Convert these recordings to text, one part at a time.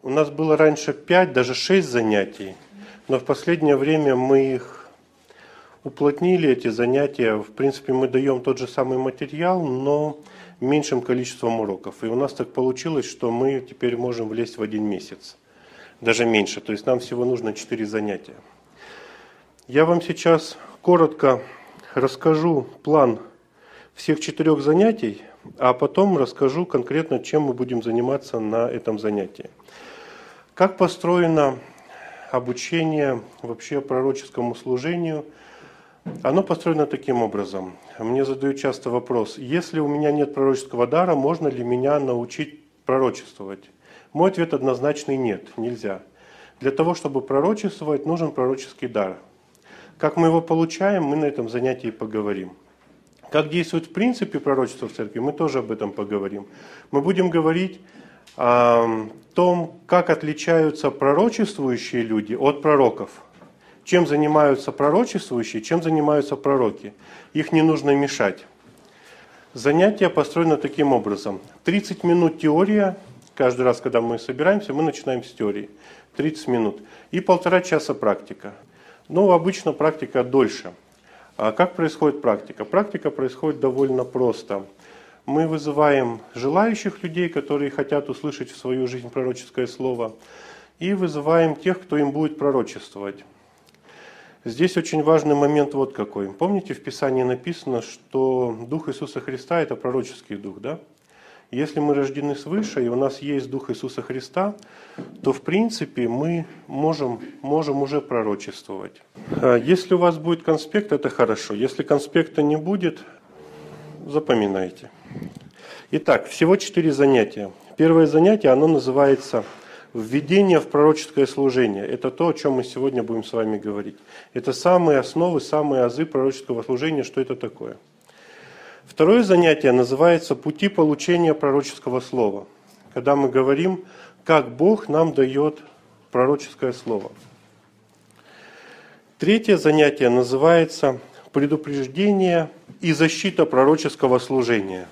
У нас было раньше 5, даже 6 занятий, но в последнее время мы их уплотнили, эти занятия. В принципе, мы даем тот же самый материал, но меньшим количеством уроков. И у нас так получилось, что мы теперь можем влезть в 1 месяц. Даже меньше, то есть нам всего нужно 4 занятия. Я вам сейчас коротко расскажу план всех 4 занятий, а потом расскажу конкретно, чем мы будем заниматься на этом занятии. Как построено обучение вообще пророческому служению? Оно построено таким образом. Мне задают часто вопрос: если у меня нет пророческого дара, можно ли меня научить пророчествовать? Мой ответ однозначный: нет, нельзя. Для того, чтобы пророчествовать, нужен пророческий дар. Как мы его получаем, мы на этом занятии поговорим. Как действует в принципе пророчество в церкви, мы тоже об этом поговорим. Мы будем говорить о том, как отличаются пророчествующие люди от пророков. Чем занимаются пророчествующие, чем занимаются пророки. Их не нужно мешать. Занятие построено таким образом. 30 минут теория. Каждый раз, когда мы собираемся, мы начинаем с теории. 30 минут. И 1,5 часа практика. Но обычно практика дольше. А как происходит практика? Практика происходит довольно просто. Мы вызываем желающих людей, которые хотят услышать в свою жизнь пророческое слово, и вызываем тех, кто им будет пророчествовать. Здесь очень важный момент вот какой. Помните, в Писании написано, что Дух Иисуса Христа – это пророческий дух, да? Если мы рождены свыше, и у нас есть Дух Иисуса Христа, то в принципе мы можем уже пророчествовать. Если у вас будет конспект, это хорошо. Если конспекта не будет, запоминайте. Итак, всего 4 занятия. Первое занятие, оно называется «Введение в пророческое служение». Это то, о чем мы сегодня будем с вами говорить. Это самые основы, самые азы пророческого служения, что это такое. Второе занятие называется «Пути получения пророческого слова», когда мы говорим, как Бог нам дает пророческое слово. Третье занятие называется «Предупреждение и защита пророческого служения».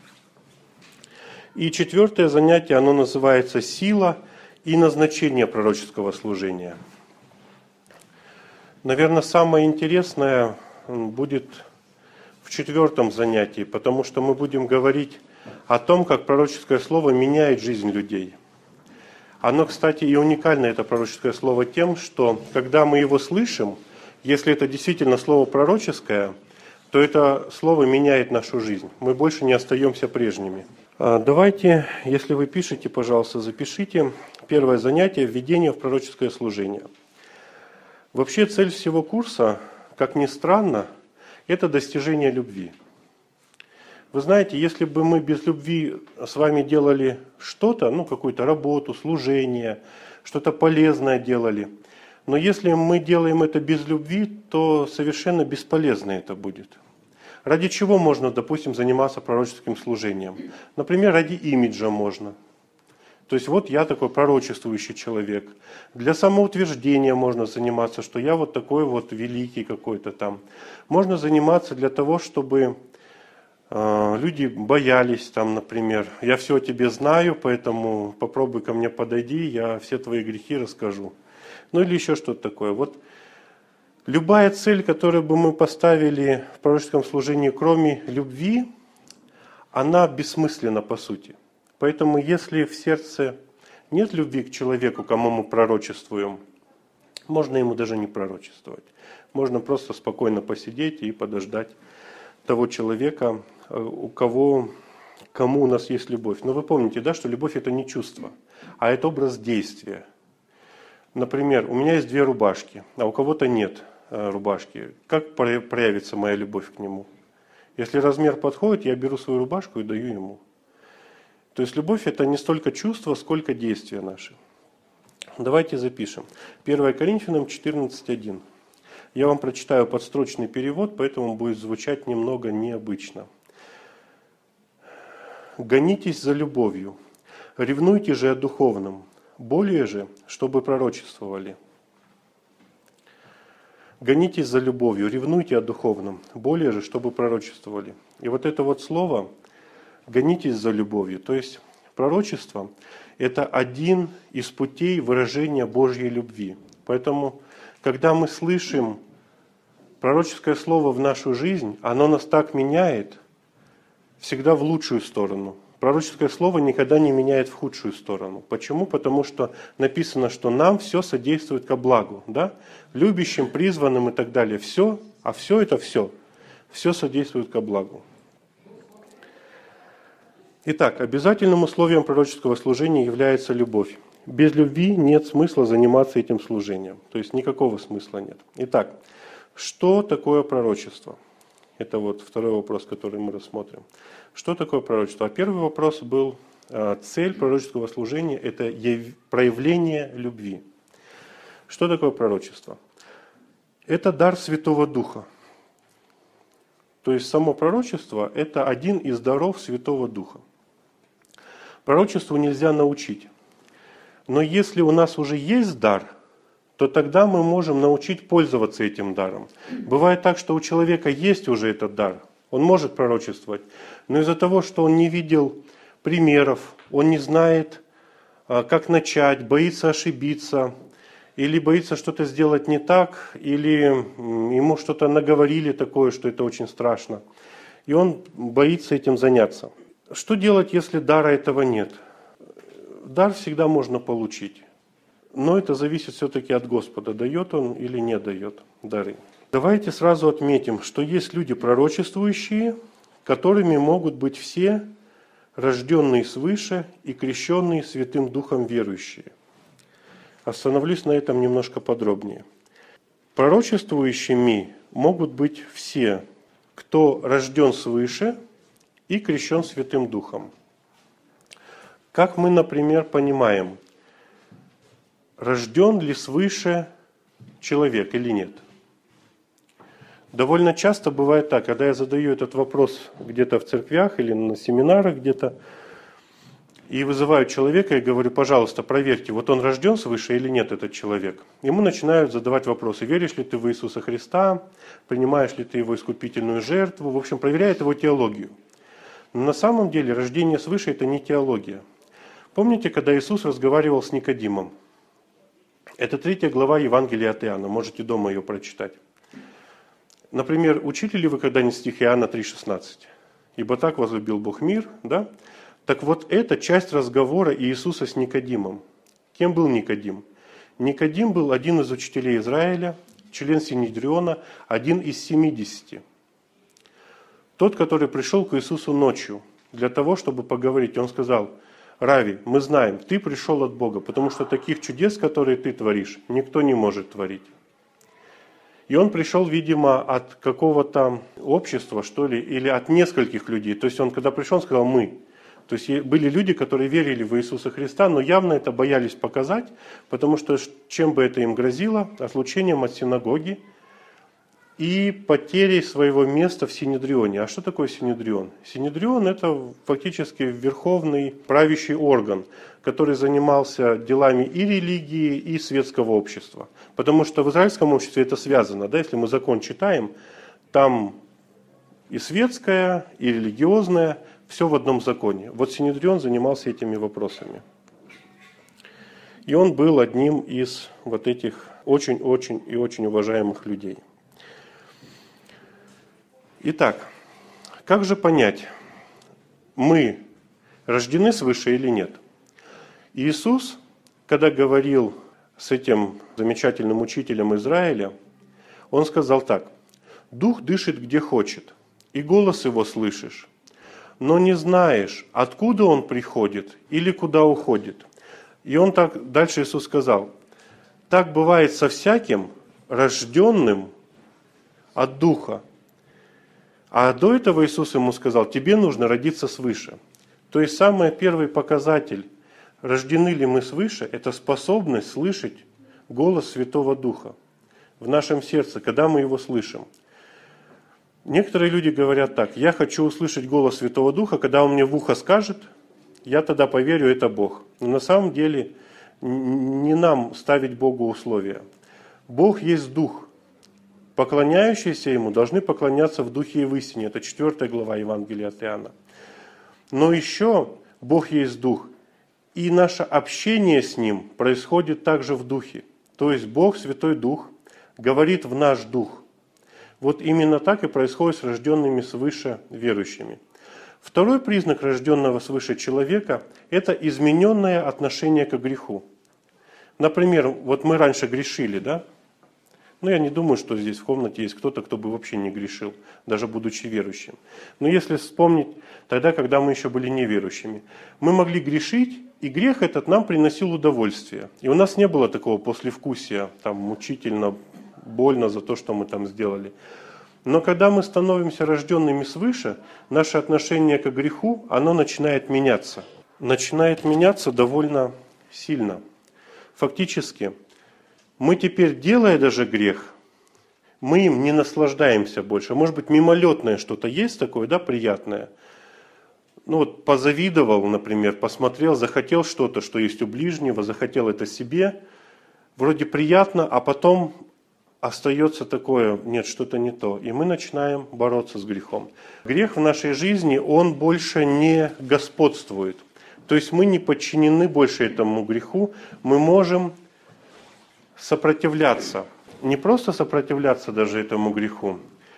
И 4 занятие, оно называется «Сила и назначение пророческого служения». Наверное, самое интересное будет в 4 занятии, потому что мы будем говорить о том, как пророческое слово меняет жизнь людей. Оно, кстати, и уникально, это пророческое слово, тем, что когда мы его слышим, если это действительно слово пророческое, то это слово меняет нашу жизнь. Мы больше не остаемся прежними. Давайте, если вы пишете, пожалуйста, запишите. Первое занятие – введение в пророческое служение. Вообще цель всего курса, как ни странно, это достижение любви. Вы знаете, если бы мы без любви с вами делали что-то, какую-то работу, служение, что-то полезное делали, но если мы делаем это без любви, то совершенно бесполезно это будет. Ради чего можно, допустим, заниматься пророческим служением? Например, ради имиджа можно. То есть вот я такой пророчествующий человек. Для самоутверждения можно заниматься, что я вот такой вот великий какой-то там. Можно заниматься для того, чтобы люди боялись, там, например, я все о тебе знаю, поэтому попробуй ко мне подойди, я все твои грехи расскажу. Или еще что-то такое. Вот любая цель, которую бы мы поставили в пророческом служении, кроме любви, она бессмысленна по сути. Поэтому если в сердце нет любви к человеку, кому мы пророчествуем, можно ему даже не пророчествовать. Можно просто спокойно посидеть и подождать того человека, кому у нас есть любовь. Но вы помните, да, что любовь – это не чувство, а это образ действия. Например, у меня есть 2 рубашки, а у кого-то нет рубашки. Как проявится моя любовь к нему? Если размер подходит, я беру свою рубашку и даю ему. То есть любовь – это не столько чувство, сколько действия наши. Давайте запишем. 1 Коринфянам 14:1. Я вам прочитаю подстрочный перевод, поэтому будет звучать немного необычно. «Гонитесь за любовью, ревнуйте же о духовном, более же, чтобы пророчествовали». Гонитесь за любовью, ревнуйте о духовном, более же, чтобы пророчествовали. И вот это вот слово «гонитесь за любовью», то есть пророчество – это один из путей выражения Божьей любви. Поэтому, когда мы слышим пророческое слово в нашу жизнь, оно нас так меняет, всегда в лучшую сторону. Пророческое слово никогда не меняет в худшую сторону. Почему? Потому что написано, что нам все содействует ко благу. Да? Любящим, призванным и так далее. Все, а все это все. Все содействует ко благу. Итак, обязательным условием пророческого служения является любовь. Без любви нет смысла заниматься этим служением. То есть никакого смысла нет. Итак, что такое пророчество? Это вот второй вопрос, который мы рассмотрим. Что такое пророчество? А первый вопрос был, цель пророческого служения – это проявление любви. Что такое пророчество? Это дар Святого Духа. То есть само пророчество – это один из даров Святого Духа. Пророчеству нельзя научить. Но если у нас уже есть дар, то тогда мы можем научить пользоваться этим даром. Бывает так, что у человека есть уже этот дар, он может пророчествовать, но из-за того, что он не видел примеров, он не знает, как начать, боится ошибиться, или боится что-то сделать не так, или ему что-то наговорили такое, что это очень страшно, и он боится этим заняться. Что делать, если дара этого нет? Дар всегда можно получить. Но это зависит все-таки от Господа, дает Он или не дает дары. Давайте сразу отметим, что есть люди пророчествующие, которыми могут быть все рожденные свыше и крещенные Святым Духом верующие. Остановлюсь на этом немножко подробнее. Пророчествующими могут быть все, кто рожден свыше и крещен Святым Духом. Как мы, например, понимаем, рожден ли свыше человек или нет? Довольно часто бывает так, когда я задаю этот вопрос где-то в церквях или на семинарах где-то, и вызываю человека и говорю, пожалуйста, проверьте, вот он рожден свыше или нет, этот человек. Ему начинают задавать вопросы, веришь ли ты в Иисуса Христа, принимаешь ли ты его искупительную жертву, в общем, проверяет его теологию. Но на самом деле рождение свыше – это не теология. Помните, когда Иисус разговаривал с Никодимом? Это 3 глава Евангелия от Иоанна, можете дома ее прочитать. Например, учили ли вы когда-нибудь стих Иоанна 3,16? «Ибо так возлюбил Бог мир», да? Так вот, это часть разговора Иисуса с Никодимом. Кем был Никодим? Никодим был один из учителей Израиля, член Синедриона, один из 70. Тот, который пришел к Иисусу ночью для того, чтобы поговорить. Он сказал, Рави, мы знаем, ты пришел от Бога, потому что таких чудес, которые ты творишь, никто не может творить. И он пришел, видимо, от какого-то общества, что ли, или от нескольких людей. То есть он, когда пришел, он сказал «мы». То есть были люди, которые верили в Иисуса Христа, но явно это боялись показать, потому что чем бы это им грозило? Отлучением от синагоги и потерей своего места в Синедрионе. А что такое Синедрион? Синедрион – это фактически верховный правящий орган, который занимался делами и религии, и светского общества. Потому что в израильском обществе это связано. Да? Если мы закон читаем, там и светское, и религиозное, все в одном законе. Вот Синедрион занимался этими вопросами. И он был одним из вот этих очень-очень и очень уважаемых людей. Итак, как же понять, мы рождены свыше или нет? Иисус, когда говорил с этим замечательным учителем Израиля, он сказал так: «Дух дышит где хочет, и голос его слышишь, но не знаешь, откуда он приходит или куда уходит». И он так, дальше Иисус сказал, так бывает со всяким рожденным от Духа. А до этого Иисус ему сказал, тебе нужно родиться свыше. То есть самый первый показатель, рождены ли мы свыше, это способность слышать голос Святого Духа в нашем сердце, когда мы его слышим. Некоторые люди говорят так, я хочу услышать голос Святого Духа, когда он мне в ухо скажет, я тогда поверю, это Бог. Но на самом деле не нам ставить Богу условия. Бог есть Дух. Поклоняющиеся Ему должны поклоняться в Духе и в истине. Это 4 глава Евангелия от Иоанна. Но еще Бог есть Дух. И наше общение с Ним происходит также в Духе. То есть Бог, Святой Дух, говорит в наш Дух. Вот именно так и происходит с рожденными свыше верующими. Второй признак рожденного свыше человека – это измененное отношение к греху. Например, вот мы раньше грешили, да? Но я не думаю, что здесь в комнате есть кто-то, кто бы вообще не грешил, даже будучи верующим. Но если вспомнить тогда, когда мы еще были неверующими, мы могли грешить, и грех этот нам приносил удовольствие. И у нас не было такого послевкусия, там, мучительно, больно за то, что мы там сделали. Но когда мы становимся рожденными свыше, наше отношение к греху, оно начинает меняться. Начинает меняться довольно сильно. Фактически, мы теперь, делая даже грех, мы им не наслаждаемся больше. Может быть, мимолетное что-то есть такое, да, приятное. Ну вот позавидовал, например, посмотрел, захотел что-то, что есть у ближнего, захотел это себе. Вроде приятно, а потом остается такое, нет, что-то не то. И мы начинаем бороться с грехом. Грех в нашей жизни, он больше не господствует. То есть мы не подчинены больше этому греху, мы можем сопротивляться. Не просто сопротивляться даже этому греху,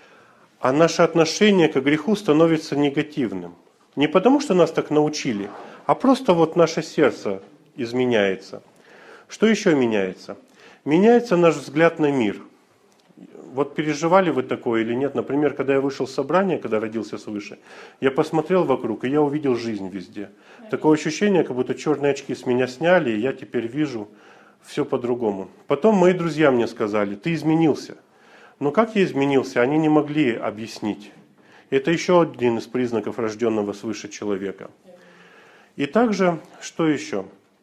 а наше отношение к греху становится негативным. Не потому, что нас так научили, а просто вот наше сердце изменяется. Что еще меняется? Меняется наш взгляд на мир. Вот переживали вы такое или нет? Например, когда я вышел с собрания, когда родился свыше, я посмотрел вокруг, и я увидел жизнь везде. Такое ощущение, как будто черные очки с меня сняли, и я теперь вижу все по-другому. Потом мои друзья мне сказали: ты изменился. Но как я изменился, они не могли объяснить. Это еще один из признаков рожденного свыше человека. И также, что еще?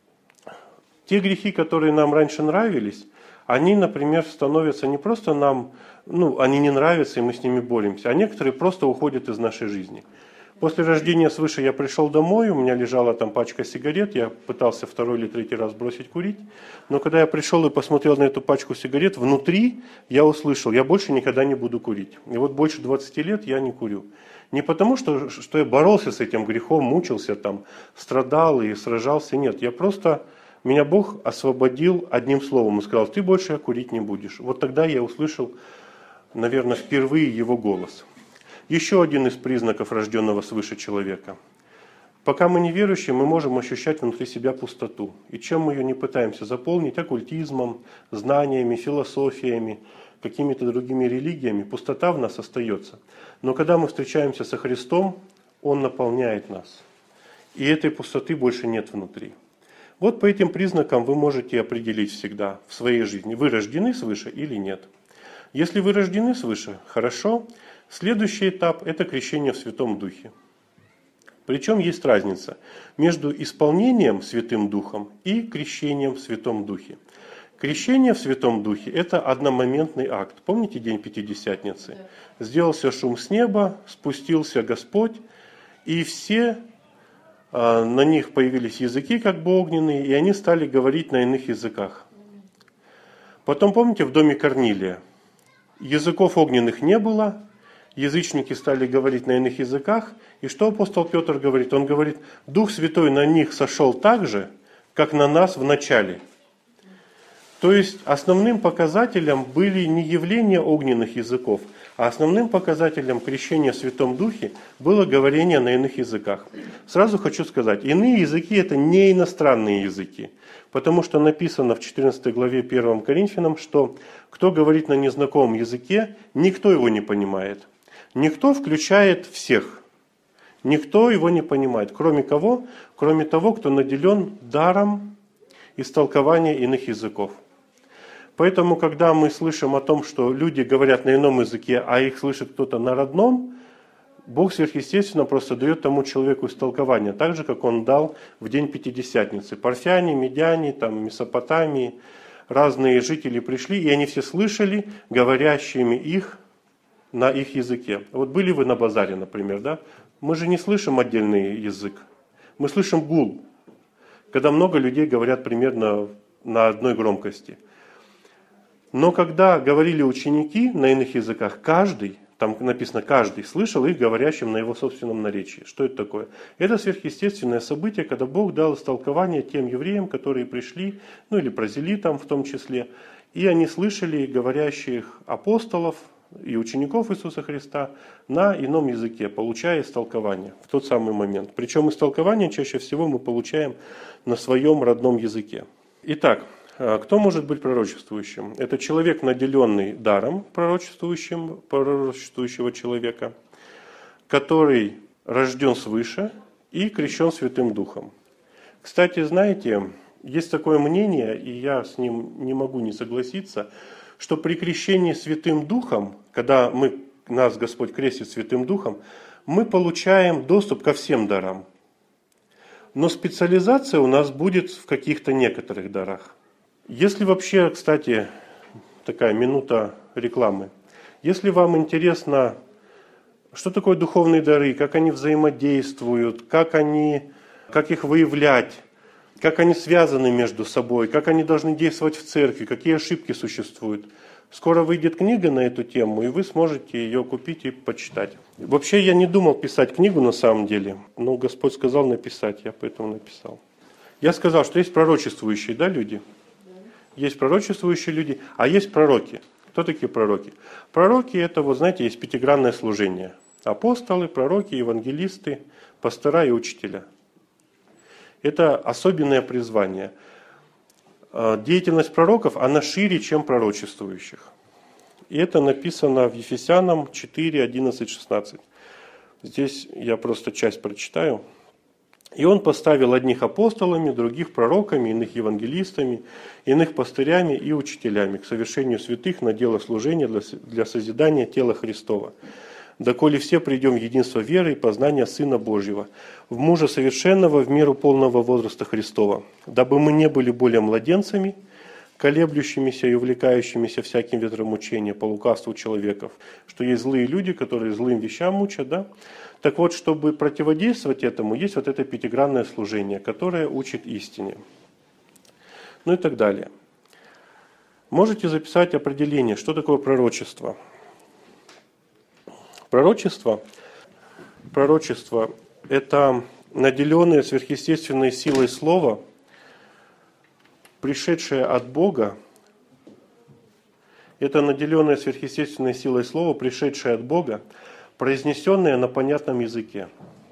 Те грехи, которые нам раньше нравились, они, например, становятся не просто нам, они не нравятся, и мы с ними боремся, а некоторые просто уходят из нашей жизни. После рождения свыше я пришел домой, у меня лежала там пачка сигарет, я пытался второй или третий раз бросить курить, но когда я пришел и посмотрел на эту пачку сигарет, внутри я услышал: я больше никогда не буду курить. И вот больше 20 лет я не курю. Не потому, что я боролся с этим грехом, мучился там, страдал и сражался, нет, меня Бог освободил одним словом и сказал: ты больше курить не будешь. Вот тогда я услышал, наверное, впервые Его голос. Еще один из признаков рожденного свыше человека. Пока мы не верующие, мы можем ощущать внутри себя пустоту. И чем мы ее не пытаемся заполнить оккультизмом, знаниями, философиями, какими-то другими религиями, пустота в нас остается. Но когда мы встречаемся со Христом, Он наполняет нас. И этой пустоты больше нет внутри. Вот по этим признакам вы можете определить всегда в своей жизни, вы рождены свыше или нет. Если вы рождены свыше, хорошо. Следующий этап – это крещение в Святом Духе. Причем есть разница между исполнением Святым Духом и крещением в Святом Духе. Крещение в Святом Духе – это одномоментный акт. Помните день Пятидесятницы? Сделался шум с неба, спустился Господь, и все на них появились языки как бы огненные, и они стали говорить на иных языках. Потом, помните, в доме Корнилия языков огненных не было, язычники стали говорить на иных языках, и что апостол Петр говорит? Он говорит: Дух Святой на них сошел так же, как на нас в начале. То есть основным показателем были не явления огненных языков, а основным показателем крещения в Святом Духе было говорение на иных языках. Сразу хочу сказать, иные языки – это не иностранные языки, потому что написано в 14 главе 1 Коринфянам, что кто говорит на незнакомом языке, никто его не понимает. Никто включает всех. Никто его не понимает. Кроме кого? Кроме того, кто наделен даром истолкования иных языков. Поэтому, когда мы слышим о том, что люди говорят на ином языке, а их слышит кто-то на родном, Бог сверхъестественно просто дает тому человеку истолкование, так же, как Он дал в день Пятидесятницы. Парфяне, медяне, там, Месопотамии, разные жители пришли, и они все слышали говорящими их на их языке. Вот были вы на базаре, например, да? Мы же не слышим отдельный язык, мы слышим гул, когда много людей говорят примерно на одной громкости. Но когда говорили ученики на иных языках, каждый Там написано, каждый слышал их говорящим на его собственном наречии. Что это такое? Это сверхъестественное событие, когда Бог дал истолкование тем евреям, которые пришли, ну или прозелитам в том числе, и они слышали говорящих апостолов и учеников Иисуса Христа на ином языке, получая истолкование в тот самый момент. Причем истолкование чаще всего мы получаем на своем родном языке. Итак, кто может быть пророчествующим? Это человек, наделенный даром пророчествующего человека, который рожден свыше и крещен Святым Духом. Кстати, знаете, есть такое мнение, и я с ним не могу не согласиться, что при крещении Святым Духом, когда нас Господь крестит Святым Духом, мы получаем доступ ко всем дарам. Но специализация у нас будет в каких-то некоторых дарах. Если вообще, кстати, такая минута рекламы, если вам интересно, что такое духовные дары, как они взаимодействуют, как их выявлять, как они связаны между собой, как они должны действовать в церкви, какие ошибки существуют. Скоро выйдет книга на эту тему, и вы сможете ее купить и почитать. Вообще я не думал писать книгу на самом деле, но Господь сказал написать, я поэтому написал. Я сказал, что есть пророчествующие, да, люди? Есть пророчествующие люди, а есть пророки. Кто такие пророки? Пророки это, вот знаете, есть пятигранное служение. Апостолы, пророки, евангелисты, пастора и учителя. Это особенное призвание. Деятельность пророков, она шире, чем пророчествующих. И это написано в Ефесянам 4, 11, 16. Здесь я просто часть прочитаю. «И он поставил одних апостолами, других пророками, иных евангелистами, иных пастырями и учителями к совершению святых на дело служения для созидания тела Христова. Доколе все придем в единство веры и познания Сына Божьего, в мужа совершенного в меру полного возраста Христова, дабы мы не были более младенцами, колеблющимися и увлекающимися всяким ветром учения по лукавству человеков, что есть злые люди, которые злым вещам учат, да? Так вот, чтобы противодействовать этому, есть вот это пятигранное служение, которое учит истине. Ну и так далее. Можете записать определение, что такое пророчество. Пророчество – это наделенное сверхъестественной силой слово, пришедшее от Бога. Это наделенное сверхъестественной силой слово, пришедшее от Бога, произнесенное на понятном языке.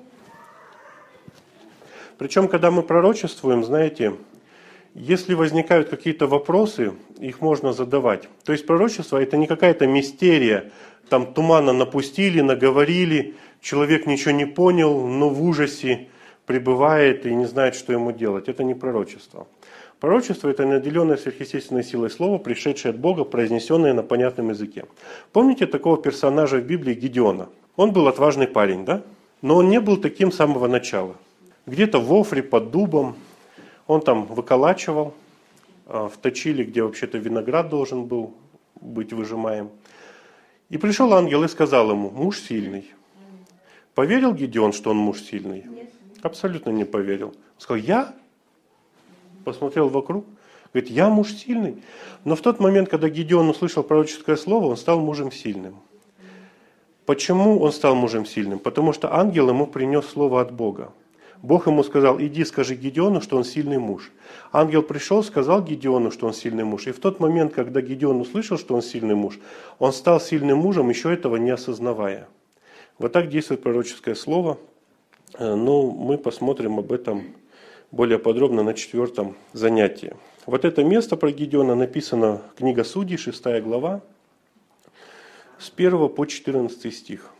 Причем, когда мы пророчествуем, знаете, если возникают какие-то вопросы, их можно задавать. То есть пророчество – это не какая-то мистерия, там тумана напустили, наговорили, человек ничего не понял, но в ужасе пребывает и не знает, что ему делать. Это не пророчество. Пророчество – это наделенное сверхъестественной силой слово, пришедшее от Бога, произнесенное на понятном языке. Помните такого персонажа в Библии Гедеона? Он был отважный парень, да? Но он не был таким с самого начала. Где-то в Офре, под дубом, он там выколачивал, в точиле, где вообще-то виноград должен был быть выжимаем. И пришел ангел и сказал ему: муж сильный. Поверил Гедеон, что он муж сильный? Абсолютно не поверил. Он сказал: я? Посмотрел вокруг, говорит: я муж сильный. Но в тот момент, когда Гедеон услышал пророческое слово, он стал мужем сильным. Почему он стал мужем сильным? Потому что ангел ему принес слово от Бога. Бог ему сказал: иди скажи Гедеону, что он сильный муж. Ангел пришел, сказал Гедеону, что он сильный муж. И в тот момент, когда Гедеон услышал, что он сильный муж, он стал сильным мужем, еще этого не осознавая. Вот так действует пророческое слово. Но мы посмотрим об этом более подробно на 4 занятии. Вот это место про Гедеона написано в книге Судей, 6 глава, с 1 по 14 стих.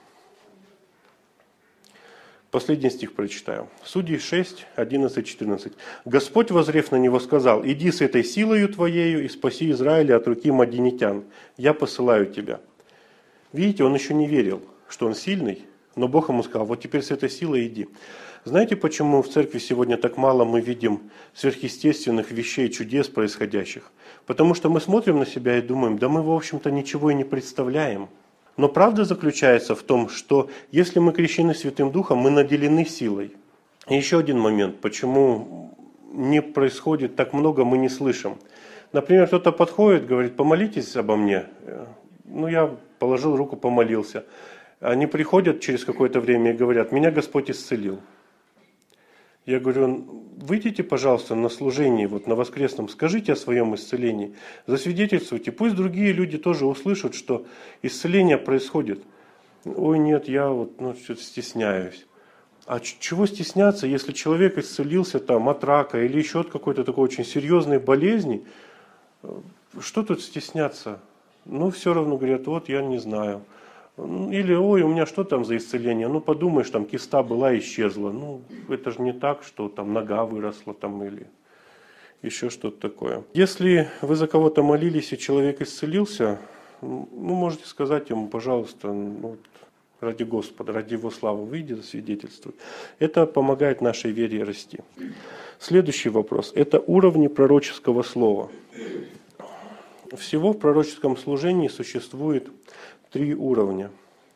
Последний стих прочитаю. Судей 6, 11, 14. «Господь, воззрев на него, сказал: иди с этой силою твоею и спаси Израиля от руки мадианитян. Я посылаю тебя». Видите, он еще не верил, что он сильный, но Бог ему сказал: вот теперь с этой силой иди. Знаете, почему в церкви сегодня так мало мы видим сверхъестественных вещей, чудес происходящих? Потому что мы смотрим на себя и думаем: да мы, в общем-то, ничего и не представляем. Но правда заключается в том, что если мы крещены Святым Духом, мы наделены силой. И еще один момент, почему не происходит так много, мы не слышим. Например, кто-то подходит, говорит: помолитесь обо мне. я положил руку, помолился. Они приходят через какое-то время и говорят: меня Господь исцелил. Я говорю: выйдите, пожалуйста, на служение, на воскресном, скажите о своем исцелении, засвидетельствуйте, пусть другие люди тоже услышат, что исцеление происходит. Ой, нет, я что-то стесняюсь. А чего стесняться, если человек исцелился от рака или еще от какой-то такой очень серьезной болезни? Что тут стесняться? Все равно говорят: я не знаю. Или: ой, у меня что там за исцеление? Подумаешь, киста была, исчезла. Это же не так, что нога выросла или еще что-то такое. Если вы за кого-то молились и человек исцелился, можете сказать ему: пожалуйста, ради Господа, ради Его славы, выйди, засвидетельствуй. Это помогает нашей вере расти. Следующий вопрос. Это уровни пророческого слова. Всего в пророческом служении существует 3 уровня.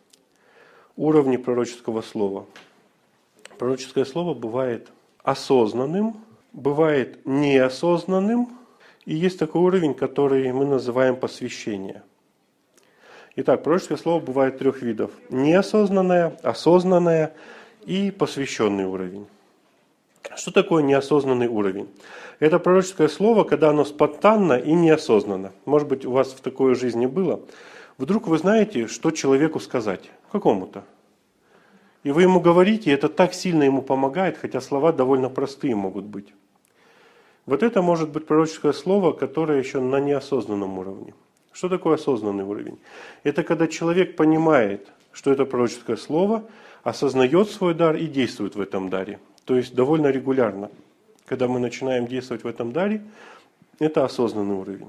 Уровни пророческого слова. Пророческое слово бывает осознанным, бывает неосознанным, и есть такой уровень, который мы называем посвящение. Итак, пророческое слово бывает 3 видов. Неосознанное, осознанное и посвященный уровень. Что такое неосознанный уровень? Это пророческое слово, когда оно спонтанно и неосознанно. Может быть, у вас в такой жизни было. Вдруг вы знаете, что человеку сказать, какому-то. И вы ему говорите, и это так сильно ему помогает, хотя слова довольно простые могут быть. Это может быть пророческое слово, которое еще на неосознанном уровне. Что такое осознанный уровень? Это когда человек понимает, что это пророческое слово, осознает свой дар и действует в этом даре. То есть довольно регулярно. Когда мы начинаем действовать в этом даре, это осознанный уровень.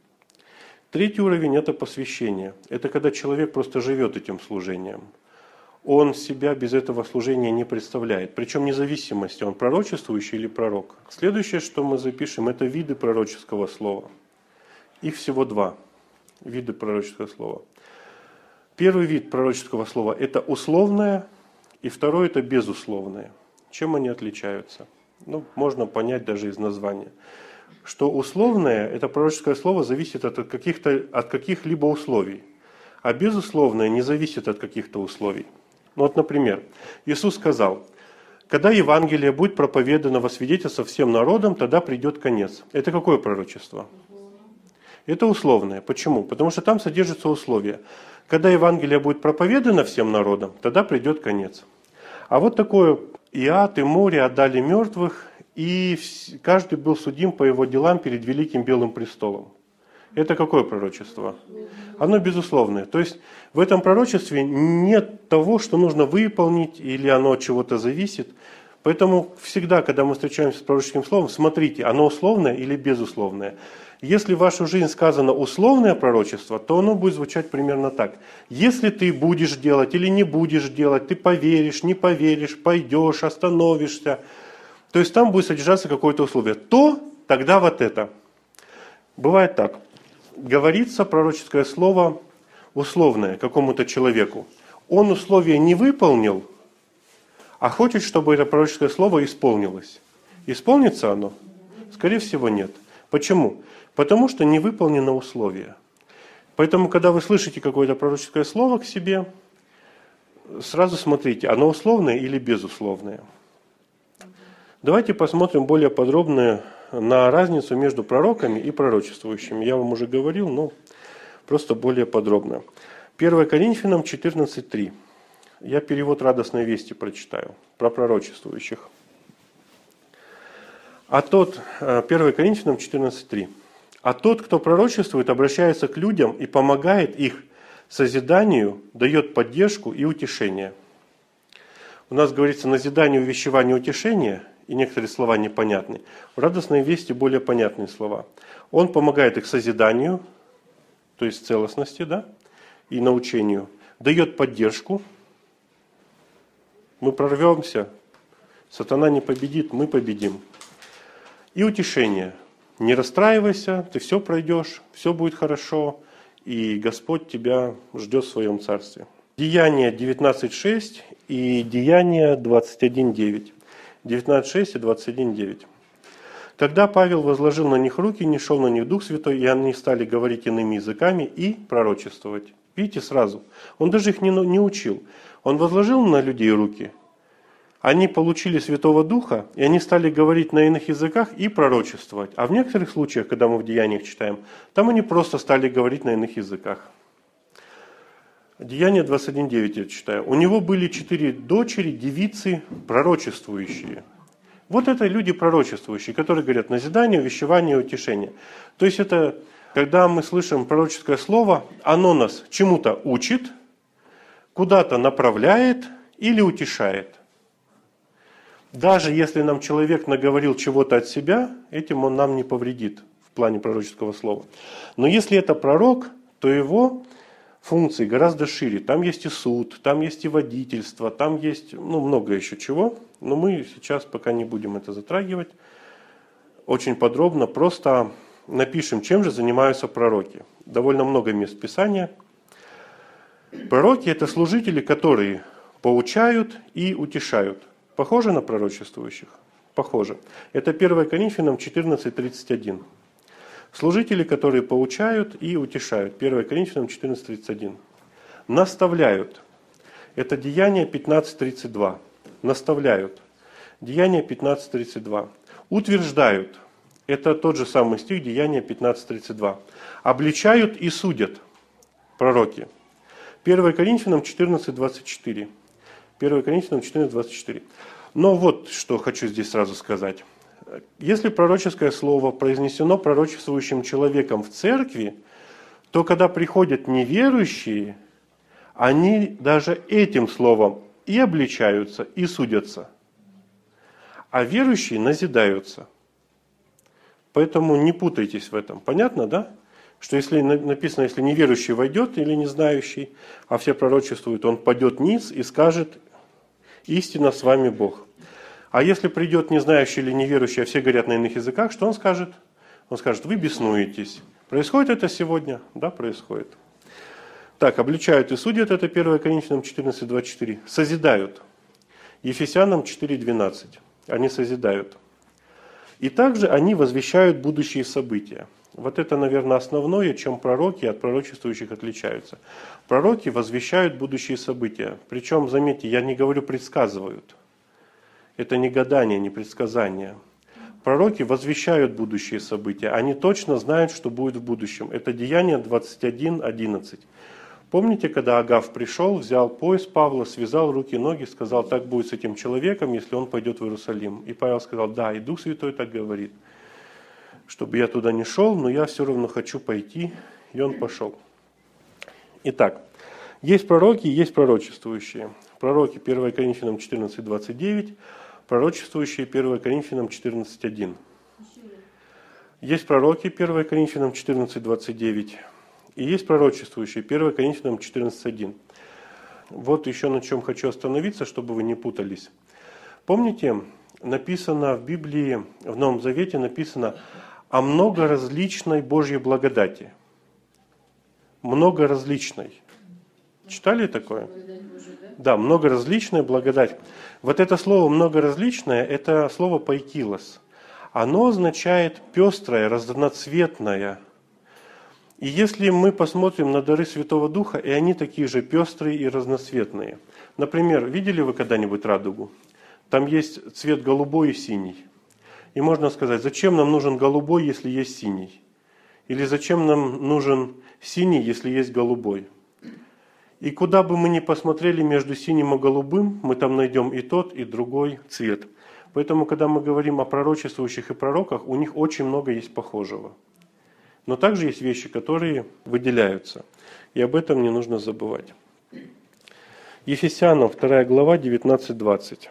3 уровень – это посвящение. Это когда человек просто живет этим служением. Он себя без этого служения не представляет. Причем независимости, он пророчествующий или пророк. Следующее, что мы запишем, это виды пророческого слова. Их всего 2 вида пророческого слова. Первый вид пророческого слова – это условное, и второй – это безусловное. Чем они отличаются? Можно понять даже из названия. Что условное – это пророческое слово зависит от каких-либо условий, а безусловное не зависит от каких-то условий. Например, Иисус сказал: когда Евангелие будет проповедано во свидетельство всем народам, тогда придет конец. Это какое пророчество? Это условное. Почему? Потому что там содержится условие. Когда Евангелие будет проповедано всем народам, тогда придет конец. А такое: и ад, и море отдали мертвых, и каждый был судим по его делам перед великим белым престолом. Это какое пророчество? Оно безусловное. То есть в этом пророчестве нет того, что нужно выполнить, или оно от чего-то зависит. Поэтому всегда, когда мы встречаемся с пророческим словом, смотрите, оно условное или безусловное. Если в вашу жизнь сказано условное пророчество, то оно будет звучать примерно так. Если ты будешь делать или не будешь делать, ты поверишь, не поверишь, пойдешь, остановишься. То есть там будет содержаться какое-то условие. То, тогда это. Бывает так. Говорится пророческое слово условное какому-то человеку. Он условие не выполнил, а хочет, чтобы это пророческое слово исполнилось. Исполнится оно? Скорее всего, нет. Почему? Потому что не выполнено условие. Поэтому, когда вы слышите какое-то пророческое слово к себе, сразу смотрите, оно условное или безусловное. Давайте посмотрим более подробно на разницу между пророками и пророчествующими. Я вам уже говорил, но просто более подробно. 1 Коринфянам 14:3. Я перевод «Радостной вести» прочитаю, про пророчествующих. 1 Коринфянам 14:3. А тот, кто пророчествует, обращается к людям и помогает их созиданию, дает поддержку и утешение. У нас говорится назидание, увещевание, утешение, и некоторые слова непонятны. В радостной вести более понятные слова. Он помогает их созиданию, то есть целостности, и научению, дает поддержку. Мы прорвемся, сатана не победит, мы победим. И утешение. Не расстраивайся, ты все пройдешь, все будет хорошо, и Господь тебя ждет в своем царстве. Деяния 19:6 и Деяния 21:9. 19:6 и 21:9. Тогда Павел возложил на них руки, не шел на них Дух Святой, и они стали говорить иными языками и пророчествовать. Видите, сразу. Он даже их не учил. Он возложил на людей руки, они получили Святого Духа, и они стали говорить на иных языках и пророчествовать. А в некоторых случаях, когда мы в Деяниях читаем, там они просто стали говорить на иных языках. Деяния 21:9 я читаю. У него были 4 дочери, девицы, пророчествующие. Вот это люди пророчествующие, которые говорят назидание, увещевание, утешение. То есть это, когда мы слышим пророческое слово, оно нас чему-то учит, куда-то направляет или утешает. Даже если нам человек наговорил чего-то от себя, этим он нам не повредит в плане пророческого слова. Но если это пророк, то его функции гораздо шире. Там есть и суд, там есть и водительство, там есть много еще чего. Но мы сейчас пока не будем это затрагивать очень подробно. Просто напишем, чем же занимаются пророки. Довольно много мест Писания. Пророки – это служители, которые поучают и утешают. Похоже на пророчествующих? Похоже. Это 1 Коринфянам 14:31. Служители, которые поучают и утешают. 1 Коринфянам 14:31. Наставляют. Это Деяния 15:32. Наставляют. Деяния 15:32. Утверждают. Это тот же самый стих, Деяния 15:32. Обличают и судят. Пророки. 1 Коринфянам 14:24. 1 Коринфянам 14:24. Но вот что хочу здесь сразу сказать. Если пророческое слово произнесено пророчествующим человеком в церкви, то когда приходят неверующие, они даже этим словом и обличаются, и судятся. А верующие назидаются. Поэтому не путайтесь в этом. Понятно, да? Что если написано, если неверующий войдет или не знающий, а все пророчествуют, он падет низ и скажет: истинно с вами Бог. А если придет не знающий или неверующий, а все говорят на иных языках, что он скажет? Он скажет: вы беснуетесь. Происходит это сегодня? Да, происходит. Так, обличают и судят, это 1 Коринфянам 14:24. Созидают. Ефесянам 4:12. Они созидают. И также они возвещают будущие события. Вот это, наверное, основное, чем пророки от пророчествующих отличаются. Пророки возвещают будущие события. Причем, заметьте, я не говорю предсказывают. Это не гадание, не предсказание. Пророки возвещают будущие события. Они точно знают, что будет в будущем. Это Деяния 21:11. Помните, когда Агав пришел, взял пояс Павла, связал руки и ноги, сказал: так будет с этим человеком, если он пойдет в Иерусалим. И Павел сказал: да, и Дух Святой так говорит, чтобы я туда не шел, но я все равно хочу пойти. И он пошел. Итак, есть пророки, есть пророчествующие. Пророки 1 Коринфянам 14:29, пророчествующие 1 Коринфянам 14:1. Есть пророки 1 Коринфянам 14:29. И есть пророчествующие 1 Коринфянам 14:1. Вот еще на чем хочу остановиться, чтобы вы не путались. Помните, написано в Библии, в Новом Завете написано о многоразличной Божьей благодати. Многоразличной. Читали такое? Да, многоразличная благодать. Вот это слово многоразличное, это слово поикилос. Оно означает пестрое, разноцветное. И если мы посмотрим на дары Святого Духа, и они такие же пестрые и разноцветные. Например, видели вы когда-нибудь радугу? Там есть цвет голубой и синий. И можно сказать: зачем нам нужен голубой, если есть синий? Или зачем нам нужен синий, если есть голубой? И куда бы мы ни посмотрели между синим и голубым, мы там найдем и тот, и другой цвет. Поэтому, когда мы говорим о пророчествующих и пророках, у них очень много есть похожего. Но также есть вещи, которые выделяются. И об этом не нужно забывать. Ефесянам 2 глава 19-20.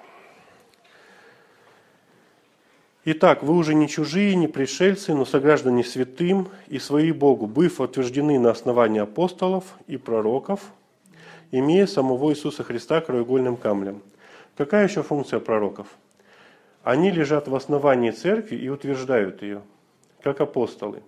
Итак, вы уже не чужие, не пришельцы, но сограждане святым и свои Богу, быв утверждены на основании апостолов и пророков, имея самого Иисуса Христа краеугольным камнем. Какая еще функция пророков? Они лежат в основании церкви и утверждают ее, как апостолы.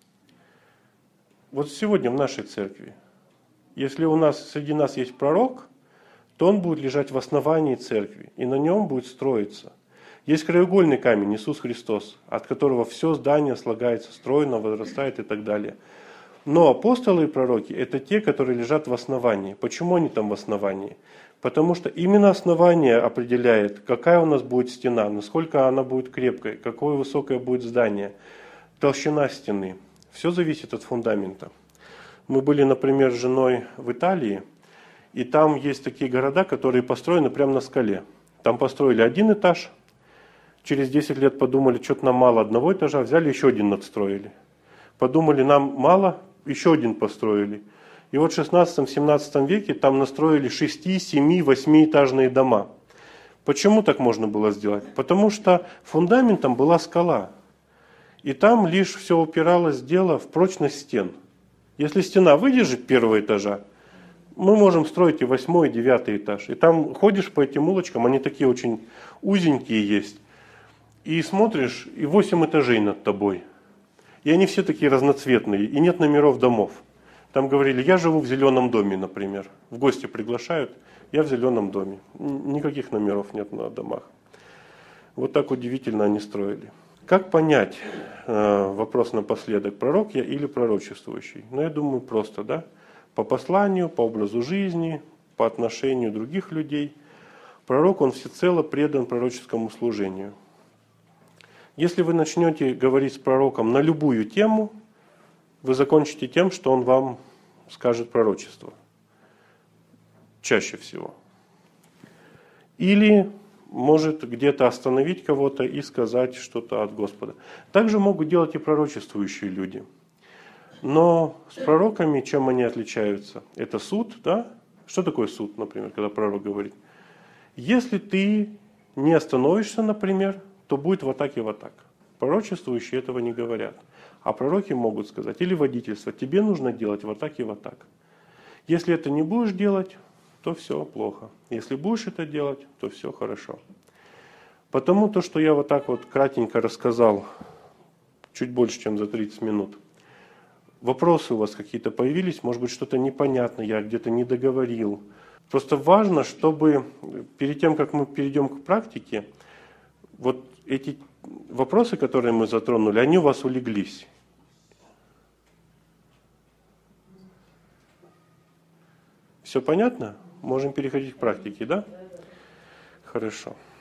Вот сегодня в нашей церкви, если среди нас есть пророк, то он будет лежать в основании церкви, и на нем будет строиться. Есть краеугольный камень, Иисус Христос, от которого все здание слагается, стройно, возрастает и так далее. Но апостолы и пророки – это те, которые лежат в основании. Почему они там в основании? Потому что именно основание определяет, какая у нас будет стена, насколько она будет крепкой, какое высокое будет здание, толщина стены. Все зависит от фундамента. Мы были, например, с женой в Италии, и там есть такие города, которые построены прямо на скале. Там построили один этаж, через 10 лет подумали, что-то нам мало одного этажа, взяли еще один надстроили. Подумали, нам мало, еще один построили. И вот в 16-17 веке там настроили 6, 7, 8-этажные дома. Почему так можно было сделать? Потому что фундаментом была скала. И там лишь все упиралось дело в прочность стен. Если стена выдержит первого этажа, мы можем строить и 8, и 9 этаж. И там ходишь по этим улочкам, они такие очень узенькие есть. И смотришь, и 8 этажей над тобой. И они все такие разноцветные, и нет номеров домов. Там говорили, я живу в зеленом доме, например. В гости приглашают, я в зеленом доме. Никаких номеров нет на домах. Вот так удивительно они строили. Как понять, вопрос напоследок, пророк я или пророчествующий? Ну, я думаю, просто, да? По посланию, по образу жизни, по отношению других людей. Пророк, он всецело предан пророческому служению. Если вы начнете говорить с пророком на любую тему, вы закончите тем, что он вам скажет пророчество. Чаще всего. Или может где-то остановить кого-то и сказать что-то от Господа. Также могут делать и пророчествующие люди. Но с пророками чем они отличаются? Это суд, да? Что такое суд, например, когда пророк говорит? Если ты не остановишься, например, то будет вот так и вот так. Пророчествующие этого не говорят. А пророки могут сказать, или водительство, тебе нужно делать вот так и вот так. Если это не будешь делать, то все плохо. Если будешь это делать, то все хорошо. Потому то, что я вот так вот кратенько рассказал, чуть больше, чем за 30 минут, вопросы у вас какие-то появились, может быть, что-то непонятно, я где-то не договорил. Просто важно, чтобы перед тем, как мы перейдем к практике, вот эти вопросы, которые мы затронули, они у вас улеглись. Все понятно? Можем переходить к практике, да? Хорошо.